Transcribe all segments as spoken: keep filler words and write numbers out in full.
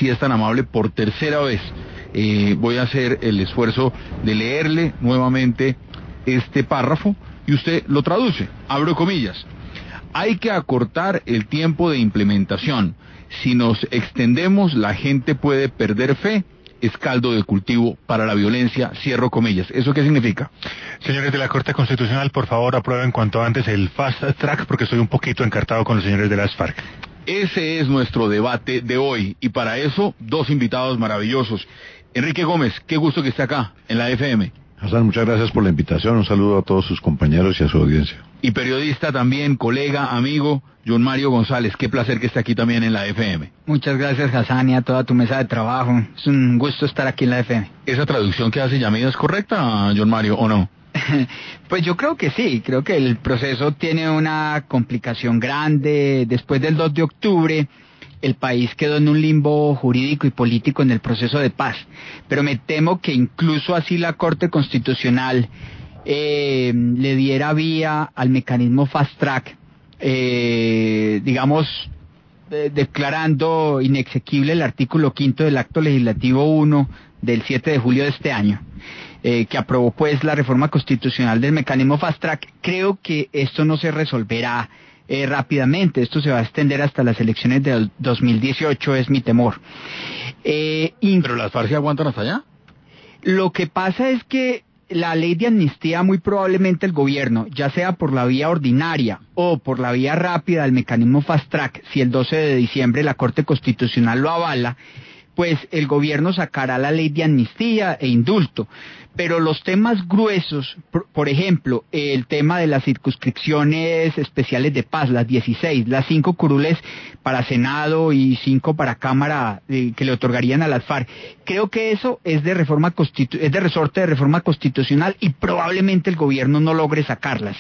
si es tan amable, por tercera vez, eh, voy a hacer el esfuerzo de leerle nuevamente este párrafo y usted lo traduce. Abro comillas. Hay que acortar el tiempo de implementación. Si nos extendemos, la gente puede perder fe. Es caldo de cultivo para la violencia, cierro comillas. ¿Eso qué significa? Señores de la Corte Constitucional, por favor aprueben cuanto antes el fast track porque estoy un poquito encartado con los señores de las FARC. Ese es nuestro debate de hoy y para eso dos invitados maravillosos. Enrique Gómez, qué gusto que esté acá en la F M. Hassan, muchas gracias por la invitación, un saludo a todos sus compañeros y a su audiencia. Y periodista también, colega, amigo, John Mario González, qué placer que esté aquí también en la F M. Muchas gracias, Hassan, y a toda tu mesa de trabajo. Es un gusto estar aquí en la F M. ¿Esa traducción que hace Yamida es correcta, John Mario, o no? Pues yo creo que sí, creo que el proceso tiene una complicación grande. Después del dos de octubre, el país quedó en un limbo jurídico y político en el proceso de paz. Pero me temo que incluso así la Corte Constitucional eh, le diera vía al mecanismo fast track, eh, digamos, de, declarando inexequible el artículo quinto del Acto Legislativo uno del siete de julio de este año. Eh, que aprobó pues la reforma constitucional del mecanismo fast track. Creo que esto no se resolverá eh, rápidamente, esto se va a extender hasta las elecciones del dos mil dieciocho, es mi temor. Eh, y... ¿Pero las FARC se aguantan hasta allá? Lo que pasa es que la ley de amnistía muy probablemente el gobierno, ya sea por la vía ordinaria o por la vía rápida del mecanismo fast track, si el doce de diciembre la Corte Constitucional lo avala, pues el gobierno sacará la ley de amnistía e indulto. Pero los temas gruesos, por, por ejemplo, el tema de las circunscripciones especiales de paz, las dieciséis, las cinco curules para Senado y cinco para Cámara eh, que le otorgarían a las FARC, creo que eso es de reforma constitu- es de resorte de reforma constitucional y probablemente el gobierno no logre sacarlas.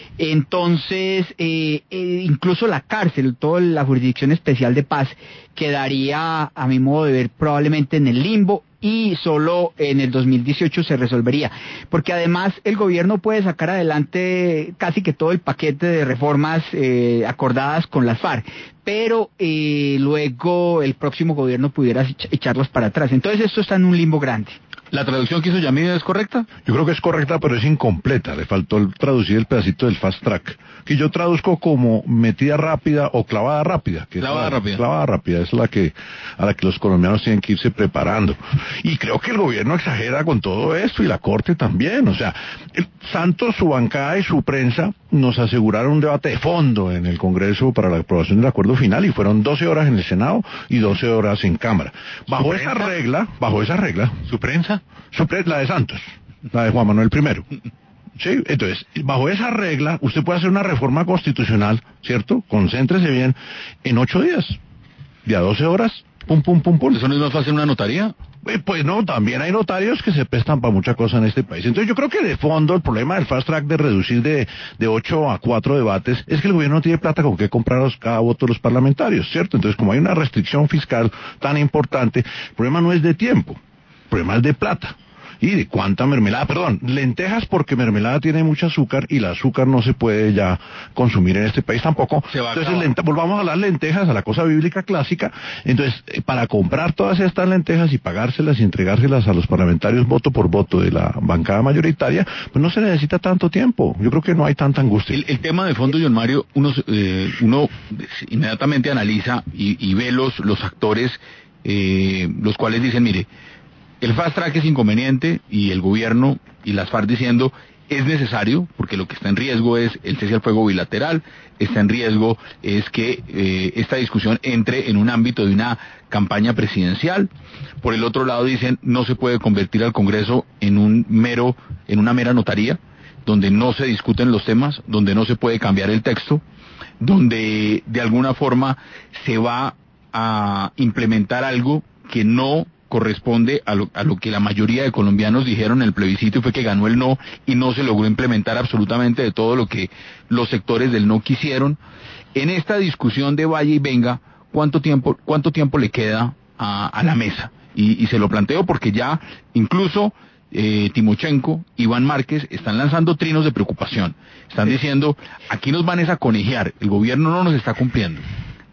Entonces, eh, eh, incluso la cárcel, toda la jurisdicción especial de paz, quedaría, a mi modo de ver, probablemente en el limbo y solo en el dos mil dieciocho se resolvería. Porque además el gobierno puede sacar adelante casi que todo el paquete de reformas eh, acordadas con las FARC, pero eh, luego el próximo gobierno pudiera echarlas para atrás. Entonces esto está en un limbo grande. ¿La traducción que hizo Yamida es correcta? Yo creo que es correcta, pero es incompleta. Le faltó el traducir el pedacito del fast track, que yo traduzco como metida rápida o clavada rápida. Que clavada es la, rápida. Clavada rápida, es la que a la que los colombianos tienen que irse preparando. Y creo que el gobierno exagera con todo esto y la Corte también. O sea, el Santos, su bancada y su prensa nos aseguraron un debate de fondo en el Congreso para la aprobación del acuerdo final y fueron doce horas en el Senado y doce horas en Cámara. Bajo esa regla, bajo esa regla, ¿su prensa? Su prensa, la de Santos, la de Juan Manuel primero. Sí, entonces, bajo esa regla, usted puede hacer una reforma constitucional, ¿cierto? Concéntrese bien, en ocho días, de a doce horas, pum, pum, pum, pum. ¿Eso no es más fácil una notaría? Eh, pues no, también hay notarios que se prestan para mucha cosa en este país. Entonces yo creo que de fondo el problema del fast track de reducir de, de ocho a cuatro debates es que el gobierno no tiene plata con qué comprar los, cada voto de los parlamentarios, ¿cierto? Entonces como hay una restricción fiscal tan importante, el problema no es de tiempo, el problema es de plata. ¿Y de cuánta mermelada? Perdón, lentejas porque mermelada tiene mucho azúcar y el azúcar no se puede ya consumir en este país tampoco. Entonces lente, volvamos a las lentejas, a la cosa bíblica clásica. Entonces, eh, para comprar todas estas lentejas y pagárselas y entregárselas a los parlamentarios voto por voto de la bancada mayoritaria, pues no se necesita tanto tiempo. Yo creo que no hay tanta angustia. El, el tema de fondo, John Mario, uno, eh, uno inmediatamente analiza y, y ve los, los actores, eh, los cuales dicen, mire, el fast track es inconveniente y el gobierno y las FARC diciendo es necesario porque lo que está en riesgo es el cese al fuego bilateral, está en riesgo es que eh, esta discusión entre en un ámbito de una campaña presidencial. Por el otro lado dicen no se puede convertir al Congreso en un mero, en una mera notaría, donde no se discuten los temas, donde no se puede cambiar el texto, donde de alguna forma se va a implementar algo que no corresponde a lo, a lo que la mayoría de colombianos dijeron en el plebiscito y fue que ganó el no y no se logró implementar absolutamente de todo lo que los sectores del no quisieron. En esta discusión de vaya y venga, ¿cuánto tiempo, cuánto tiempo le queda a, a la mesa? Y, y se lo planteo porque ya incluso eh, Timochenko, Iván Márquez están lanzando trinos de preocupación. Están diciendo, aquí nos van a conejear, el gobierno no nos está cumpliendo.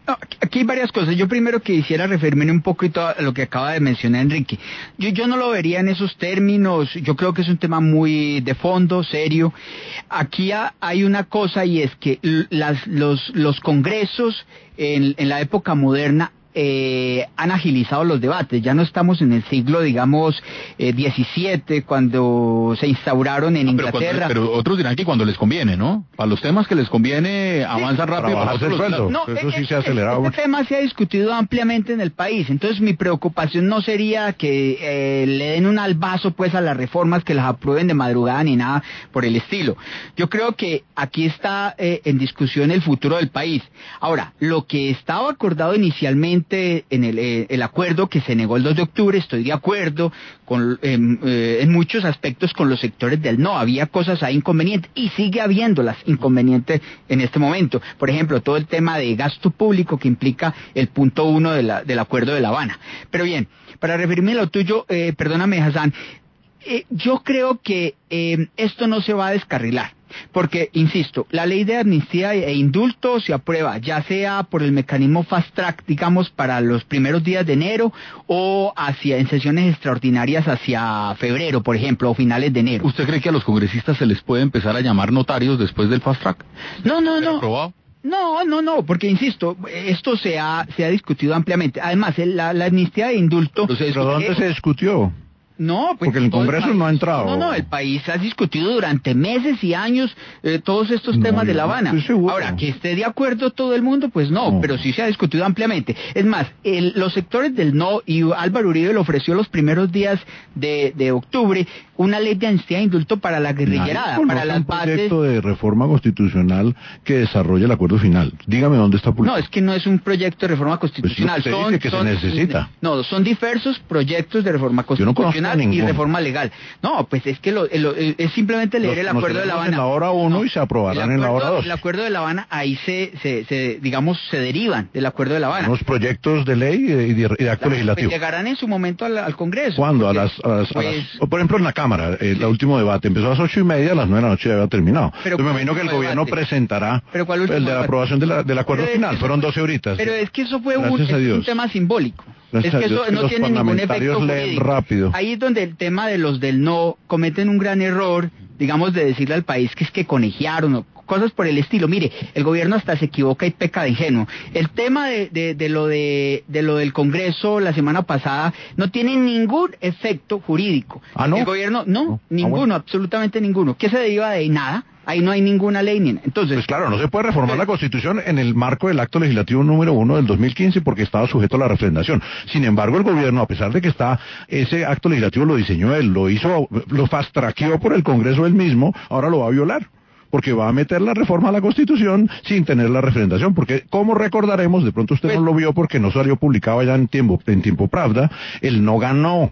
No, aquí hay varias cosas. Yo primero quisiera referirme un poquito a lo que acaba de mencionar Enrique. Yo, yo no lo vería en esos términos. Yo creo que es un tema muy de fondo, serio. Aquí ha, hay una cosa y es que las, los, los congresos en, en la época moderna Eh, han agilizado los debates. Ya no estamos en el siglo, digamos, eh, diecisiete, cuando se instauraron en ah, pero Inglaterra. Cuando, pero otros dirán que cuando les conviene, ¿no? Para los temas que les conviene, sí, avanzan rápido. Para bajar el sueldo. No, eso sí eh, se ha acelerado este mucho. tema se ha discutido ampliamente en el país. Entonces mi preocupación no sería que eh, le den un albazo pues a las reformas, que las aprueben de madrugada ni nada por el estilo. Yo creo que aquí está eh, en discusión el futuro del país. Ahora, lo que estaba acordado inicialmente en el, eh, el acuerdo que se negó el dos de octubre, estoy de acuerdo con, eh, eh, en muchos aspectos con los sectores del no. Había cosas ahí inconvenientes y sigue habiéndolas inconvenientes en este momento. Por ejemplo, todo el tema de gasto público que implica el punto uno de la, del acuerdo de La Habana. Pero bien, para referirme a lo tuyo, eh, perdóname Hassan, eh, yo creo que eh, esto no se va a descarrilar. Porque, insisto, la ley de amnistía e indulto se aprueba, ya sea por el mecanismo fast track, digamos, para los primeros días de enero, o hacia en sesiones extraordinarias hacia febrero, por ejemplo, o finales de enero. ¿Usted cree que a los congresistas se les puede empezar a llamar notarios después del fast track? No, no, no. ¿Aprobado? No, no, no, porque insisto, esto se ha, se ha discutido ampliamente. Además, la, la amnistía de indulto... ¿Pero, ¿pero dónde se discutió? No, pues porque el Congreso el no ha entrado. No, no, el país ha discutido durante meses y años eh, todos estos no, temas de La Habana. No Ahora, que esté de acuerdo todo el mundo, pues no, no, pero sí se ha discutido ampliamente. Es más, el, los sectores del no, y Álvaro Uribe lo ofreció los primeros días de, de octubre, una ley de amnistía e indulto para la guerrillerada, para las un bases... proyecto de reforma constitucional que desarrolle el acuerdo final. Dígame dónde está publicado. No, es que no es un proyecto de reforma constitucional. Pues son, dice que son, se necesita. No, son diversos proyectos de reforma constitucional no y reforma legal. No, pues es que lo, lo, es simplemente leer Los, el acuerdo de La Habana. En la hora uno no, y se aprobarán en la hora dos. El acuerdo de La Habana, ahí se, se, se, digamos, se derivan del acuerdo de La Habana. Los proyectos de ley y de, y de acto claro, legislativo. Pues llegarán en su momento al, al Congreso. ¿Cuándo? Porque, a, las, a, las, pues, a las, o por ejemplo en la Cámara, el último debate empezó a las ocho y media, a las nueve de la noche ya había terminado. Pero Entonces, me imagino que el gobierno debate? presentará ¿Pero cuál el de la debate? aprobación de la, del acuerdo pero final. Es Fueron doce horitas. Pero es que eso fue un, es un tema simbólico. Gracias es que eso Dios, no que tiene ningún efecto jurídico. Rápido. Ahí es donde el tema de los del no cometen un gran error, digamos, de decirle al país que es que conejearon o cosas por el estilo. Mire, el gobierno hasta se equivoca y peca de ingenuo. El tema de, de, de lo de, de lo del Congreso la semana pasada no tiene ningún efecto jurídico. ¿Ah, no? El gobierno, no, no. ninguno, ah, bueno. absolutamente ninguno. ¿Qué se deriva de nada? Ahí no hay ninguna ley ni entonces. Pues claro, no se puede reformar pero, la Constitución en el marco del acto legislativo número uno del dos mil quince porque estaba sujeto a la refrendación. Sin embargo, el gobierno, a pesar de que está ese acto legislativo lo diseñó él, lo hizo, lo fast trackeó por el Congreso él mismo, ahora lo va a violar. Porque va a meter la reforma a la Constitución sin tener la refrendación, porque como recordaremos, de pronto usted pues, no lo vio porque no salió publicado allá en tiempo, en tiempo Pravda, él no ganó.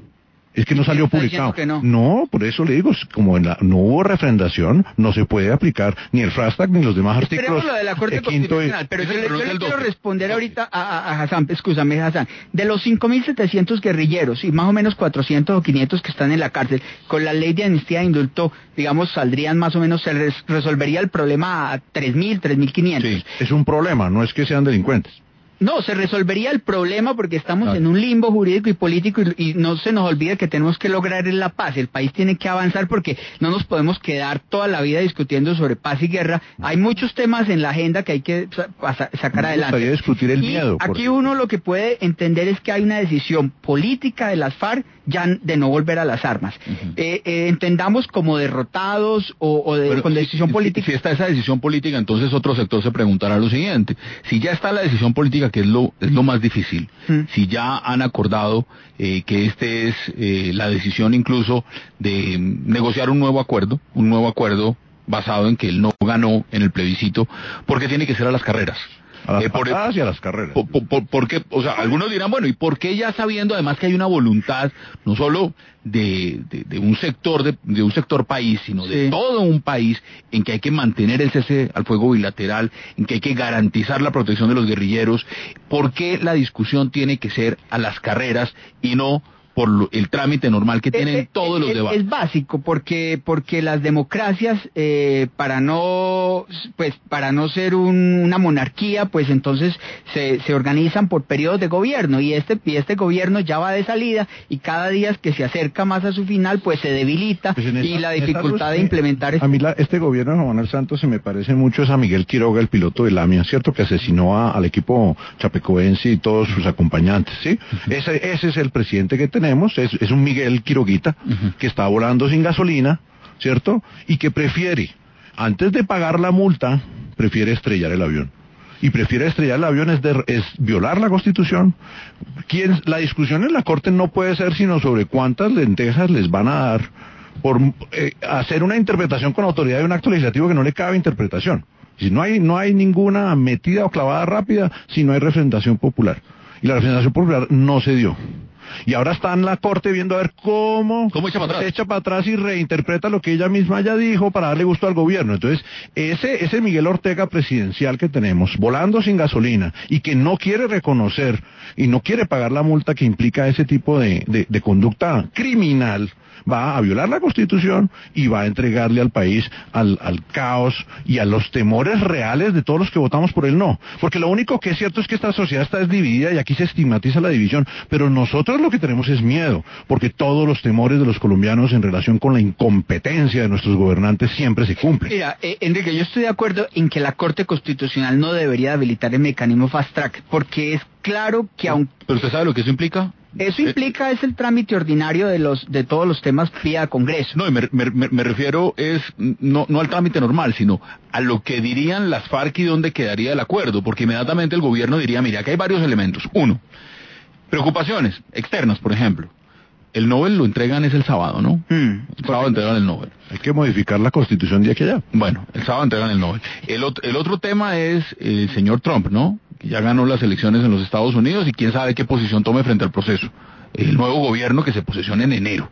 Es que no salió publicado. Que no. no, por eso le digo, como en la, no hubo refrendación, no se puede aplicar ni el fast track ni los demás artículos. Lo de la Corte Constitucional, y, pero yo, yo le quiero responder ahorita a, a, a Hassan, escúchame Hassan, de los cinco mil setecientos guerrilleros y más o menos cuatrocientos o quinientos que están en la cárcel, con la ley de amnistía e indulto, digamos, saldrían más o menos, se res, resolvería el problema a tres mil, tres mil quinientos. Sí, es un problema, no es que sean delincuentes. No, se resolvería el problema porque estamos ah. en un limbo jurídico y político y, y no se nos olvida que tenemos que lograr la paz. El país tiene que avanzar porque no nos podemos quedar toda la vida discutiendo sobre paz y guerra. Hay muchos temas en la agenda que hay que sa sacar no adelante. Me discutir el y miedo. Aquí porque... uno lo que puede entender es que hay una decisión política de las FARC ya de no volver a las armas. Uh-huh. eh, eh, entendamos como derrotados o, o de, Pero con si, decisión si, política. Si está esa decisión política, entonces otro sector se preguntará lo siguiente. Si ya está la decisión política, que es lo, es lo más difícil, uh-huh. si ya han acordado eh, que este es eh, la decisión incluso de negociar un nuevo acuerdo, un nuevo acuerdo basado en que él no ganó en el plebiscito, ¿por qué tiene que ser a las carreras? A las eh, por, patadas y a las carreras. Por, por, por, porque, o sea, algunos dirán, bueno, ¿y por qué ya sabiendo además que hay una voluntad no solo de, de, de un sector de, de un sector país, sino de sí. todo un país en que hay que mantener el cese al fuego bilateral, en que hay que garantizar la protección de los guerrilleros? ¿Por qué la discusión tiene que ser a las carreras y no por por lo, el trámite normal que tienen eh, todos eh, los eh, debates. Es básico porque porque las democracias eh, para no pues para no ser un, una monarquía, pues entonces se, se organizan por periodos de gobierno y este y este gobierno ya va de salida y cada día que se acerca más a su final pues se debilita Pues esta, y la dificultad de implementar este... A mí la, este gobierno de Juan Manuel Santos se me parece mucho es a Miguel Quiroga, el piloto de Lamia, ¿cierto? Que asesinó a, al equipo chapecoense y todos sus acompañantes, ¿sí? Uh-huh. Ese, ese es el presidente que tenemos, es, es un Miguel Quiroguita, uh-huh. que está volando sin gasolina, ¿cierto? Y que prefiere, antes de pagar la multa, prefiere estrellar el avión. Y prefiere estrellar el avión es, de, es violar la Constitución. ¿Quién, la discusión en la Corte no puede ser sino sobre cuántas lentejas les van a dar por eh, hacer una interpretación con autoridad de un acto legislativo que no le cabe interpretación. Si no hay, no hay ninguna metida o clavada rápida, si no hay representación popular. Y la representación popular no se dio. Y ahora está en la Corte viendo a ver cómo, ¿Cómo echa para atrás? echa para atrás y reinterpreta lo que ella misma ya dijo para darle gusto al gobierno. Entonces, ese, ese Miguel Ortega presidencial que tenemos, volando sin gasolina, y que no quiere reconocer y no quiere pagar la multa que implica ese tipo de, de, de conducta criminal, va a violar la Constitución y va a entregarle al país al, al caos y a los temores reales de todos los que votamos por el no. Porque lo único que es cierto es que esta sociedad está dividida y aquí se estigmatiza la división, pero nosotros lo que tenemos es miedo, porque todos los temores de los colombianos en relación con la incompetencia de nuestros gobernantes siempre se cumplen. Mira, eh, Enrique, yo estoy de acuerdo en que la Corte Constitucional no debería habilitar el mecanismo fast track, porque es claro que aunque... ¿Pero usted sabe lo que eso implica? Eso implica, es el trámite ordinario de los de todos los temas vía Congreso. No, me, me, me refiero es no, no al trámite normal, sino a lo que dirían las FARC y dónde quedaría el acuerdo, porque inmediatamente el gobierno diría, mira, aquí hay varios elementos. Uno, preocupaciones externas, por ejemplo. El Nobel lo entregan es el sábado, ¿no? Mm, el sábado entregan el Nobel. Hay que modificar la Constitución de aquí allá. Bueno, el sábado entregan el Nobel. El, el otro tema es el señor Trump, ¿no? Que ya ganó las elecciones en los Estados Unidos y quién sabe qué posición tome frente al proceso. El nuevo gobierno que se posesiona en enero.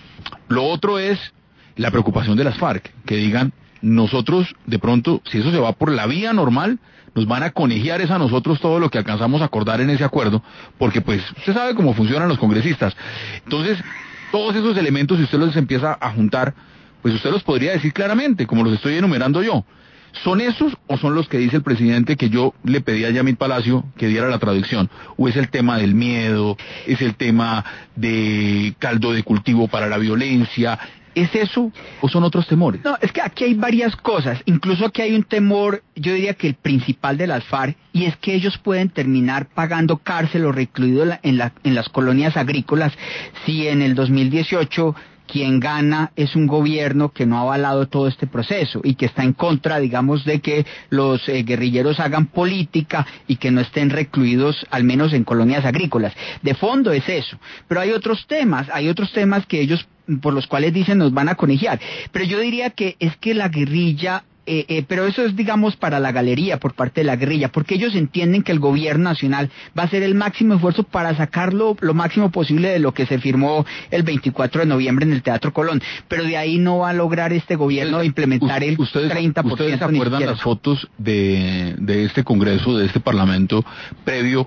Lo otro es la preocupación de las FARC, que digan, nosotros de pronto, si eso se va por la vía normal, nos van a conegiar es a nosotros todo lo que alcanzamos a acordar en ese acuerdo, porque pues usted sabe cómo funcionan los congresistas. Entonces, todos esos elementos, si usted los empieza a juntar, pues usted los podría decir claramente, como los estoy enumerando yo. ¿Son esos o son los que dice el presidente que yo le pedí a Yamil Palacio que diera la traducción? ¿O es el tema del miedo? ¿Es el tema de caldo de cultivo para la violencia? ¿Es eso o son otros temores? No, es que aquí hay varias cosas. Incluso aquí hay un temor, yo diría que el principal de las FARC, y es que ellos pueden terminar pagando cárcel o recluidos en, la, en las colonias agrícolas si en el dos mil dieciocho... quien gana es un gobierno que no ha avalado todo este proceso y que está en contra, digamos, de que los eh, guerrilleros hagan política y que no estén recluidos, al menos en colonias agrícolas. De fondo es eso. Pero hay otros temas, hay otros temas que ellos, por los cuales dicen, nos van a conegiar. Pero yo diría que es que la guerrilla... Eh, eh, pero eso es, digamos, para la galería por parte de la guerrilla, porque ellos entienden que el gobierno nacional va a hacer el máximo esfuerzo para sacarlo lo máximo posible de lo que se firmó el veinticuatro de noviembre en el Teatro Colón, pero de ahí no va a lograr este gobierno ustedes, implementar el ustedes, treinta por ciento. ¿Ustedes se acuerdan las fotos de, de este Congreso, de este Parlamento, previo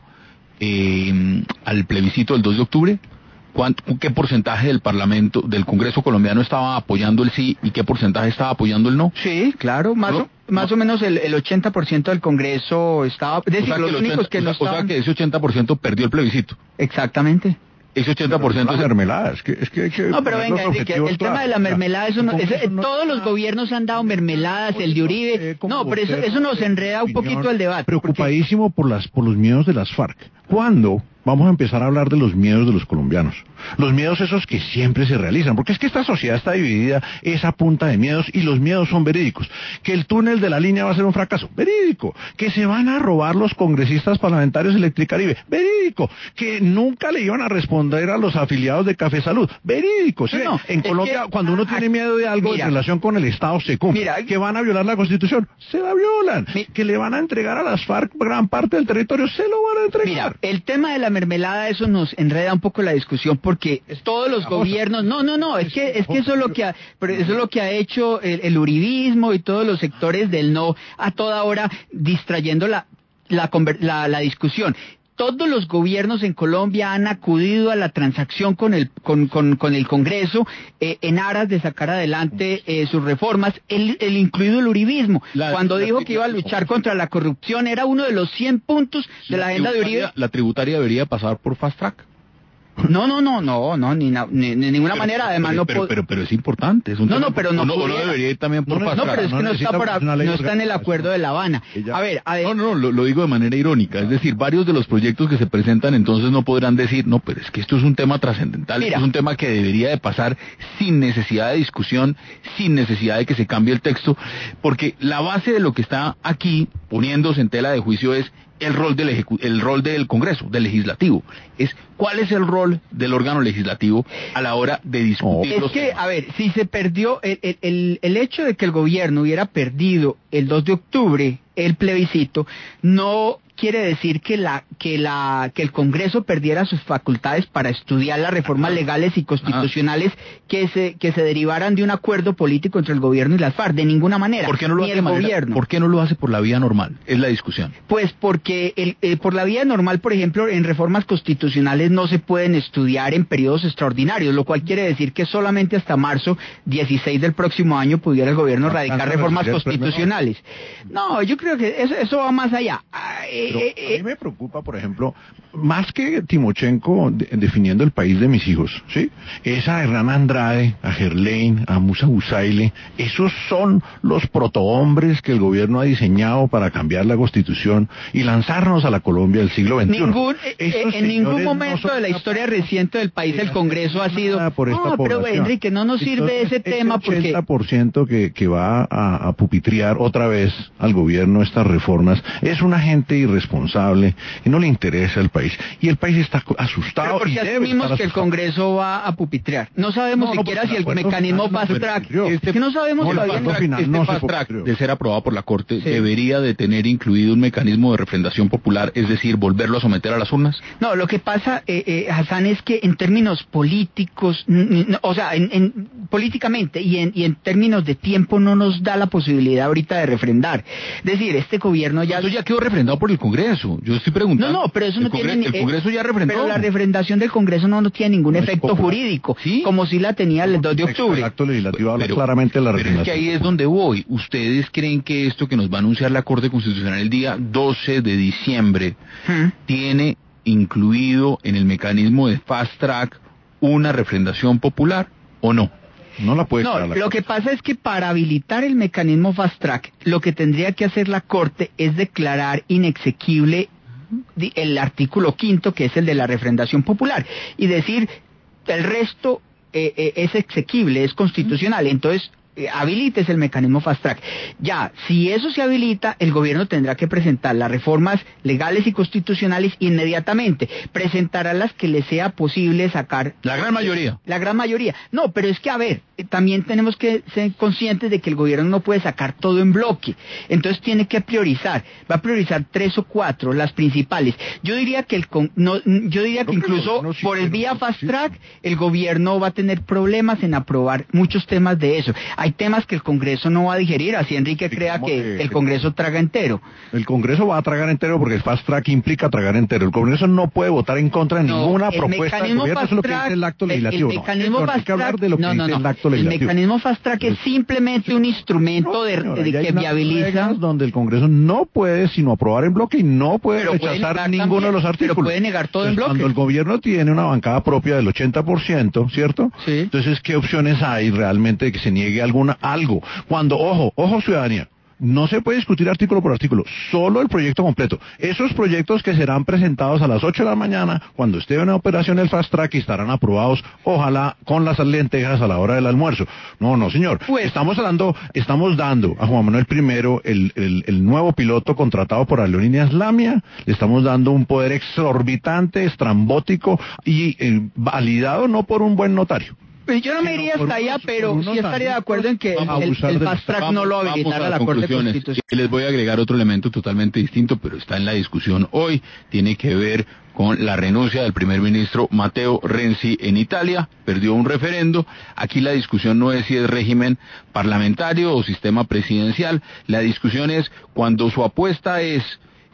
eh, al plebiscito del dos de octubre? ¿Qué porcentaje del Parlamento, del Congreso colombiano estaba apoyando el sí y qué porcentaje estaba apoyando el no? Sí, claro, más, ¿no? o, más no. o menos el, el ochenta por ciento del Congreso estaba... Es decir, o sea los únicos ochenta, que no o sea, estaban... O sea que ese ochenta por ciento perdió el plebiscito. Exactamente. Ese ochenta por ciento es mermelada, es que, es que, que no, pero venga, Enrique, el tema de la mermelada, eso no, es, no todos los gobiernos han dado mermeladas, el de Uribe, no, pero eso, eso nos enreda un poquito el debate. Preocupadísimo por las, por los miedos de las FARC. ¿Cuándo vamos a empezar a hablar de los miedos de los colombianos? Los miedos esos que siempre se realizan, porque es que esta sociedad está dividida, es a punta de miedos, y los miedos son verídicos. Que el túnel de la línea va a ser un fracaso, verídico. Que se van a robar los congresistas parlamentarios Electricaribe, verídico. Que nunca le iban a responder a los afiliados de Café Salud, verídico. ¿Sí? No, en Colombia, que, cuando uno ah, tiene miedo de algo mira, en relación con el Estado, se cumple. Mira, que van a violar la Constitución, se la violan. Mi, que le van a entregar a las FARC gran parte del territorio, se lo van a entregar. Mira, el tema de la mermelada, eso nos enreda un poco la discusión, porque todos los gobiernos, no, no, no, es que es que eso es lo que ha, pero eso es lo que ha hecho el, el uribismo y todos los sectores del no a toda hora, distrayendo la la, la, la discusión. todos los gobiernos en Colombia han acudido a la transacción con el con, con, con el Congreso eh, en aras de sacar adelante eh, sus reformas, el, el incluido el uribismo. La, Cuando la, dijo la, que iba a luchar contra la corrupción, era uno de los cien puntos de la, la agenda de Uribe. La tributaria debería pasar por Fast Track. No, no, no, no, no, ni, ni, ni de ninguna pero, manera, además pero, no pero, pero, pero es importante. Es un no, tema, no, pero no, no, no debería ir también por no, Fast no, Track. pero es que no, no está, para, no está en el acuerdo de La Habana. A ver, a ver. No, no, lo, lo digo de manera irónica. Es decir, varios de los proyectos que se presentan entonces no podrán decir, no, pero es que esto es un tema trascendental, es un tema que debería de pasar sin necesidad de discusión, sin necesidad de que se cambie el texto, porque la base de lo que está aquí poniéndose en tela de juicio es el rol del ejecu el rol del Congreso, del legislativo. Es cuál es el rol del órgano legislativo a la hora de discutir. Es los que, temas. a ver, si se perdió el, el, el, el hecho de que el gobierno hubiera perdido el dos de octubre el plebiscito, no quiere decir que la que la que el Congreso perdiera sus facultades para estudiar las reformas legales y constitucionales ah. que se que se derivaran de un acuerdo político entre el gobierno y las FARC, de ninguna manera. ¿Por qué no lo ni hace el manera, gobierno? ¿Por qué no lo hace por la vía normal? Es la discusión. Pues porque el, eh, por la vía normal, por ejemplo, en reformas constitucionales no se pueden estudiar en periodos extraordinarios, lo cual quiere decir que solamente hasta marzo dieciséis del próximo año pudiera el gobierno radicar reformas constitucionales. No, yo creo que eso, eso va más allá. Pero a mí me preocupa, por ejemplo, más que Timochenko de, definiendo el país de mis hijos, ¿sí? Es a Hernán Andrade, a Gerlain, a Musa Busaile, esos son los protohombres que el gobierno ha diseñado para cambiar la Constitución y lanzarnos a la Colombia del siglo veintiuno. Ningún, eh, en ningún momento no de la historia reciente del país el Congreso ha sido... Por esta no, pero población. Enrique, no nos sirve Entonces, ese tema porque... ochenta por ciento que, que va a, a pupitriar otra vez al gobierno estas reformas es una gente irresponsable y no le interesa el país. Y el país está asustado. Pero porque y asumimos que el Congreso va a pupitrear. No sabemos no, no, siquiera si el mecanismo fast track... Este, es que no sabemos no, todavía... Este, final, este no fast track, de ser aprobado por la Corte, sí. debería de tener incluido un mecanismo de refrendación popular, es decir, volverlo a someter a las urnas. No, lo que pasa, eh, eh, Hassan, es que en términos políticos, o sea, en, en, políticamente y en, y en términos de tiempo no nos da la posibilidad ahorita de refrendar. Es decir, este gobierno ya... Eso ya quedó refrendado por el Congreso. Yo estoy preguntando... No, no, pero eso no Congre tiene... El Congreso ya refrendó. Pero la refrendación del Congreso no, no tiene ningún no efecto jurídico, ¿sí? Como si la tenía el dos de octubre. El acto legislativo habla pero, claramente de la refrendación. Pero es que ahí es donde voy. ¿Ustedes creen que esto que nos va a anunciar la Corte Constitucional el día doce de diciembre ¿Mm? tiene incluido en el mecanismo de fast track una refrendación popular o no? No la puede No, la lo Corte. que pasa es que para habilitar el mecanismo fast track, lo que tendría que hacer la Corte es declarar inexequible el artículo quinto, que es el de la refrendación popular, y decir el resto eh, eh, es exequible, es constitucional. Entonces eh, habilites el mecanismo fast track. Ya, si eso se habilita, el gobierno tendrá que presentar las reformas legales y constitucionales inmediatamente, presentará las que le sea posible sacar. La gran mayoría. La gran mayoría. No, pero es que, a ver, eh, también tenemos que ser conscientes de que el gobierno no puede sacar todo en bloque, entonces tiene que priorizar, va a priorizar tres o cuatro, las principales. Yo diría que el con, no, yo diría que incluso no, sí, por el vía fast track, el gobierno va a tener problemas en aprobar muchos temas de eso. Hay temas que el Congreso no va a digerir, así Enrique crea que eh, el Congreso traga entero. El Congreso va a tragar entero porque el fast track implica tragar entero. El Congreso no puede votar en contra de no, ninguna propuesta del gobierno, eso es lo que dice el acto legislativo. El, el mecanismo no, fast hay que hablar de lo que no, no, dice no. el acto El legislativo. mecanismo fast track es simplemente un instrumento no, de, señora, de que viabiliza donde el Congreso no puede sino aprobar en bloque y no puede pero rechazar puede ninguno también, de los artículos. Pero puede negar todo entonces, en bloque. Cuando el gobierno tiene una bancada propia del ochenta por ciento, ¿cierto? Sí. Entonces, ¿qué opciones hay realmente de que se niegue alguna algo? Cuando, ojo, ojo ciudadanía, no se puede discutir artículo por artículo, solo el proyecto completo. Esos proyectos que serán presentados a las ocho de la mañana, cuando esté en operación el fast track, y estarán aprobados, ojalá, con las lentejas a la hora del almuerzo. No, no, señor. Pues, estamos dando, estamos dando a Juan Manuel I, el, el, el nuevo piloto contratado por Aerolíneas Lamia, le estamos dando un poder exorbitante, estrambótico y eh, validado no por un buen notario. Pues yo no me iría hasta allá, pero sí estaría de acuerdo en que el, el, el fast track no lo habilitara la Corte Constitucional. Y les voy a agregar otro elemento totalmente distinto, pero está en la discusión hoy, tiene que ver con la renuncia del primer ministro Matteo Renzi en Italia, perdió un referendo. Aquí la discusión no es si es régimen parlamentario o sistema presidencial, la discusión es cuando su apuesta es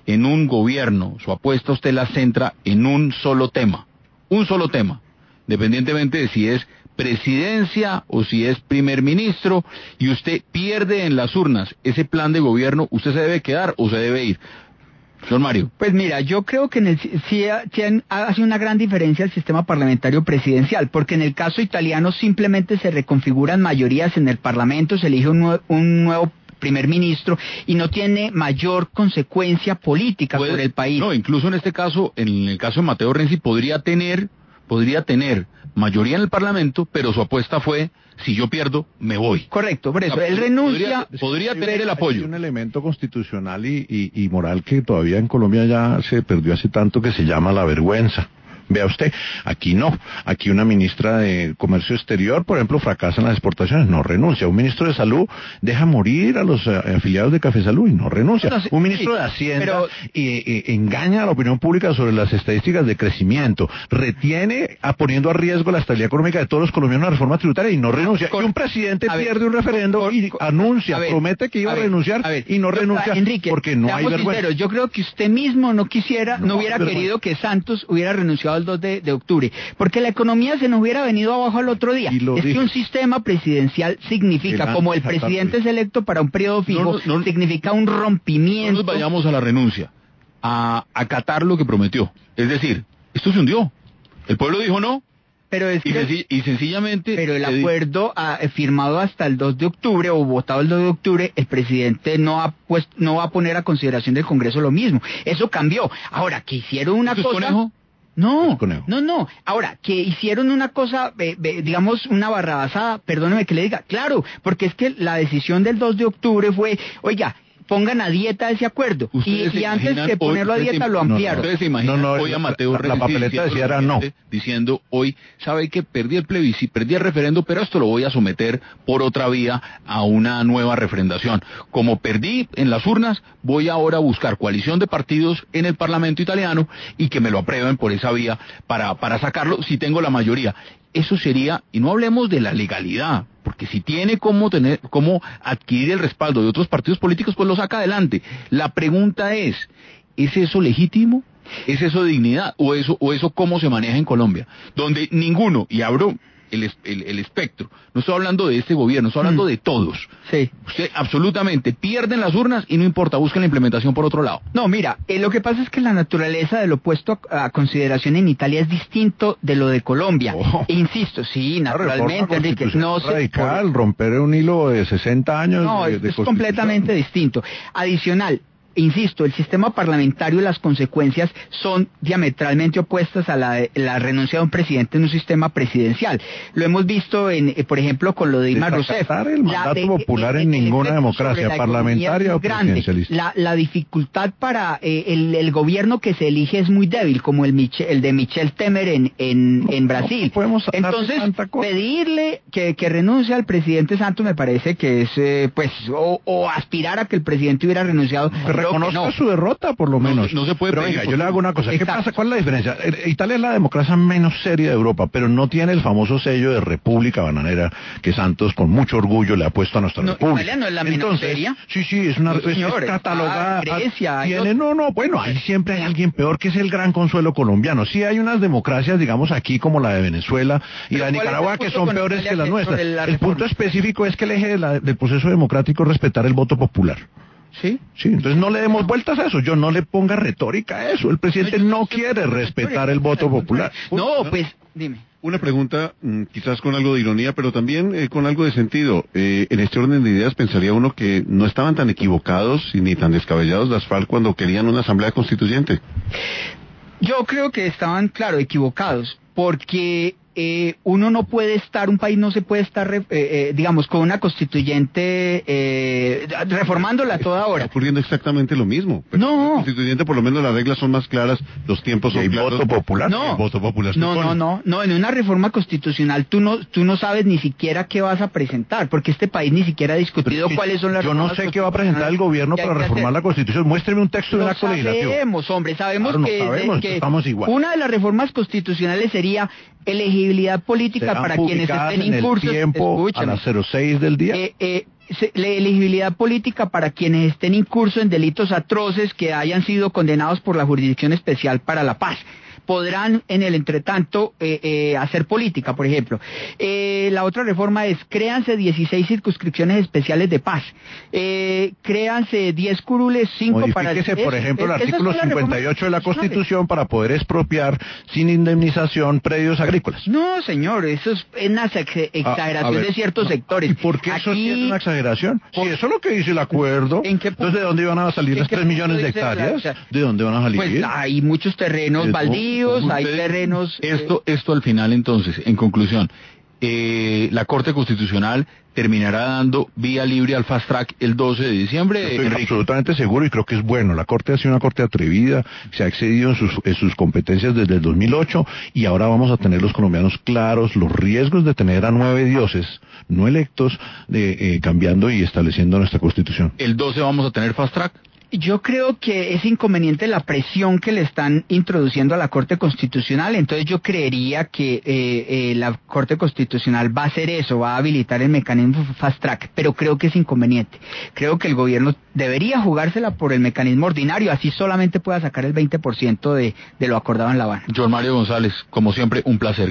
en un gobierno, su apuesta usted la centra en un solo tema, un solo tema, independientemente de si es presidencia o si es primer ministro, y usted pierde en las urnas ese plan de gobierno, ¿usted se debe quedar o se debe ir? Don Mario. Pues mira, yo creo que en el, sí hace una gran diferencia el sistema parlamentario presidencial, porque en el caso italiano simplemente se reconfiguran mayorías en el Parlamento, se elige un, nue un nuevo primer ministro y no tiene mayor consecuencia política Puede, sobre el país. No, incluso en este caso, en el caso de Matteo Renzi, podría tener, podría tener mayoría en el Parlamento, pero su apuesta fue, si yo pierdo, me voy. Correcto, por eso, él renuncia... Podría, podría tener el apoyo. Hay un elemento constitucional y, y, y moral que todavía en Colombia ya se perdió hace tanto, que se llama la vergüenza. Vea usted, aquí no, aquí una ministra de Comercio Exterior, por ejemplo, fracasa en las exportaciones, no renuncia. Un ministro de Salud deja morir a los uh, afiliados de Café Salud y no renuncia. No, sí, un ministro sí, de Hacienda pero... eh, eh, engaña a la opinión pública sobre las estadísticas de crecimiento, retiene a, poniendo a riesgo la estabilidad económica de todos los colombianos en la reforma tributaria y no renuncia. Con... Y un presidente a pierde ver, un referendo con, y con, anuncia, ver, promete que iba a, a renunciar a ver, y no yo, renuncia Enrique, porque no hay vergüenza. Sinceros, yo creo que usted mismo no quisiera, no, no hubiera querido que Santos hubiera renunciado el dos de octubre, porque la economía se nos hubiera venido abajo al otro día. Es dije. que un sistema presidencial significa, el como el presidente es electo para un periodo fijo, no, no, significa un rompimiento. No nos vayamos a la renuncia, a acatar lo que prometió. Es decir, esto se hundió. El pueblo dijo no, pero es y, que, senc y sencillamente... Pero el acuerdo a, firmado hasta el dos de octubre, o votado el dos de octubre, el presidente no ha pues, no va a poner a consideración del Congreso lo mismo. Eso cambió. Ahora, que hicieron una cosa... Conejo? No, no, no. Ahora, que hicieron una cosa, eh, eh, digamos, una barrabasada, perdóneme que le diga, claro, porque es que la decisión del dos de octubre fue, oiga, pongan a dieta ese acuerdo. Y, y antes que ponerlo hoy, a dieta lo ampliaron. Ustedes se imaginan no, no, hoy a Mateo la, la, la papeleta decía era no. Diciendo, hoy, sabe que perdí el plebiscito, perdí el referendo, pero esto lo voy a someter por otra vía a una nueva refrendación. Como perdí en las urnas, voy ahora a buscar coalición de partidos en el Parlamento italiano y que me lo aprueben por esa vía para, para sacarlo si tengo la mayoría. Eso sería, y no hablemos de la legalidad, porque si tiene cómo tener, cómo adquirir el respaldo de otros partidos políticos, pues lo saca adelante. La pregunta es, ¿es eso legítimo? ¿Es eso dignidad? ¿O eso, o eso cómo se maneja en Colombia? Donde ninguno, y abro el, el, el espectro, no estoy hablando de este gobierno, estoy hablando mm. de todos. Sí. Usted absolutamente pierden las urnas y no importa, busquen la implementación por otro lado. No, mira, eh, lo que pasa es que la naturaleza de lo puesto a, a consideración en Italia es distinto de lo de Colombia. Oh. E insisto, sí, naturalmente, Enrique, no se radical, por... romper un hilo de sesenta años. No, de, es, de es completamente distinto. Adicional, insisto, el sistema parlamentario y las consecuencias son diametralmente opuestas a la, de, la renuncia de un presidente en un sistema presidencial. Lo hemos visto, en, eh, por ejemplo, con lo de Dilma Rousseff. el mandato de, popular en ninguna democracia, parlamentaria o presidencialista. La, la dificultad para eh, el, el gobierno que se elige es muy débil, como el, Michel, el de Michel Temer en, en, en Brasil. No, no Entonces, pedirle que, que renuncie al presidente Santos me parece que es, eh, pues, o, o aspirar a que el presidente hubiera renunciado. Reconozca no. su derrota, por lo menos. No, no se puede pero pedir. Venga, yo le hago una cosa. Exacto. ¿Qué pasa? ¿Cuál es la diferencia? Italia es la democracia menos seria de Europa, pero no tiene el famoso sello de república bananera que Santos con mucho orgullo le ha puesto a nuestra no, república. Italia no es la menos Entonces, seria. Sí, sí, es una no, es, señores, es catalogada. Ah, Grecia. Tiene, no, no, bueno, ahí siempre hay alguien peor, que es el gran consuelo colombiano. Sí hay unas democracias, digamos aquí como la de Venezuela y la de Nicaragua, que son peores Italia que las nuestras. El, el punto específico es que el eje de la, del proceso democrático es respetar el voto popular. ¿Sí? Sí, entonces no le demos vueltas a eso, yo no le ponga retórica a eso, el presidente no, no quiere respetar el voto popular. No, pues, dime. Una pregunta, quizás con algo de ironía, pero también eh, con algo de sentido. Eh, en este orden de ideas pensaría uno que no estaban tan equivocados ni tan descabellados las FARC cuando querían una asamblea constituyente. Yo creo que estaban, claro, equivocados, porque eh, uno no puede estar, un país no se puede estar, eh, eh, digamos, con una constituyente eh, reformándola a toda hora. Está ocurriendo exactamente lo mismo. Pero no. La constituyente, por lo menos las reglas son más claras, los tiempos son ¿Y claros. voto popular? No. El voto popular. No, no, no, no. En una reforma constitucional tú no, tú no sabes ni siquiera qué vas a presentar, porque este país ni siquiera ha discutido si cuáles son las. Yo no sé qué va a presentar el gobierno para reformar la Constitución. Muéstreme un texto de un acto legislativo. Sabemos, hombre, sabemos claro, no que, sabemos, que estamos igual. Una de las reformas constitucionales sería elegir elegibilidad política para quienes estén en incursos, el tiempo a las cero seis del día. Eh, eh, la elegibilidad política para quienes estén incursos en delitos atroces que hayan sido condenados por la Jurisdicción Especial para la Paz. Podrán en el entretanto eh, eh, hacer política, por ejemplo. Eh, la otra reforma es, créanse dieciséis circunscripciones especiales de paz, eh, créanse diez curules, cinco para... Modifíquese, por eso, ejemplo, el es, artículo cincuenta y ocho de la Constitución para poder expropiar sin indemnización predios agrícolas. No, señor, eso es una exageración a, a ver, de ciertos no, sectores. ¿Y por qué Aquí, eso es una exageración? Por, sí, eso es lo que dice el acuerdo. ¿En qué Entonces, ¿de dónde iban a salir las tres millones de hectáreas? La, o sea, ¿de dónde van a salir? Pues hay muchos terrenos baldíos. Hay terrenos... Esto, esto al final entonces, en conclusión, eh, la Corte Constitucional terminará dando vía libre al fast track el doce de diciembre. Estoy Enrique. absolutamente seguro y creo que es bueno. La Corte ha sido una Corte atrevida, se ha excedido en sus, en sus competencias desde el dos mil ocho y ahora vamos a tener los colombianos claros los riesgos de tener a nueve dioses no electos de, eh, cambiando y estableciendo nuestra Constitución. ¿El doce vamos a tener fast track? Yo creo que es inconveniente la presión que le están introduciendo a la Corte Constitucional, entonces yo creería que eh, eh, la Corte Constitucional va a hacer eso, va a habilitar el mecanismo fast track, pero creo que es inconveniente. Creo que el gobierno debería jugársela por el mecanismo ordinario, así solamente pueda sacar el veinte por ciento de, de lo acordado en La Habana. John Mario González, como siempre, un placer.